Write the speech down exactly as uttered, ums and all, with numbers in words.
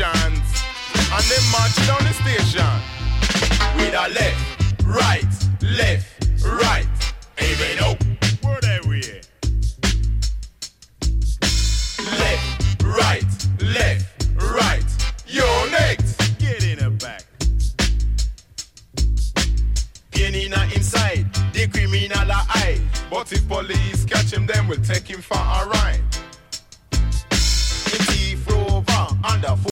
stations. And them march down the station. With a left, right, left, right. Amen up. Where they we at? Left, right, left, right. Yo, next. Get in the back. Pain in inside, the criminal a hide. But if police catch him, then we'll take him for a ride. In thief rover, under